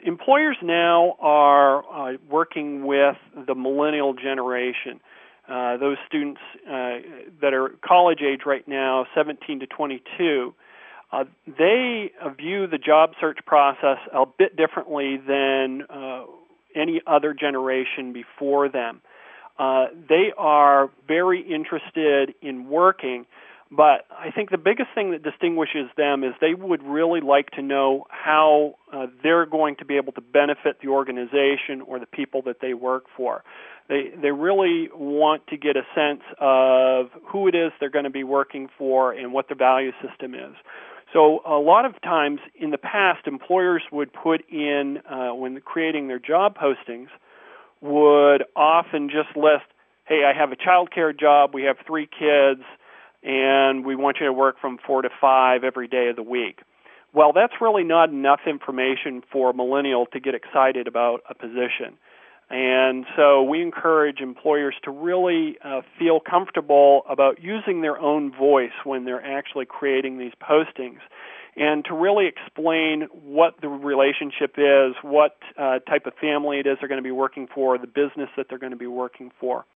Employers now are working with the millennial generation. Those students that are college age right now, 17 to 22, they view the job search process a bit differently than any other generation before them. They are very interested in working, but I think the biggest thing that distinguishes them is they would really like to know how they're going to be able to benefit the organization or the people that they work for. They really want to get a sense of who it is they're going to be working for and what the value system is. So a lot of times in the past, employers would put in, when creating their job postings, would often just list, hey, I have a child care job, we have 3 kids, and we want you to work from 4 to 5 every day of the week. Well, that's really not enough information for a millennial to get excited about a position. And so we encourage employers to really feel comfortable about using their own voice when they're actually creating these postings, and to really explain what the relationship is, what type of family it is they're going to be working for, the business that they're going to be working for.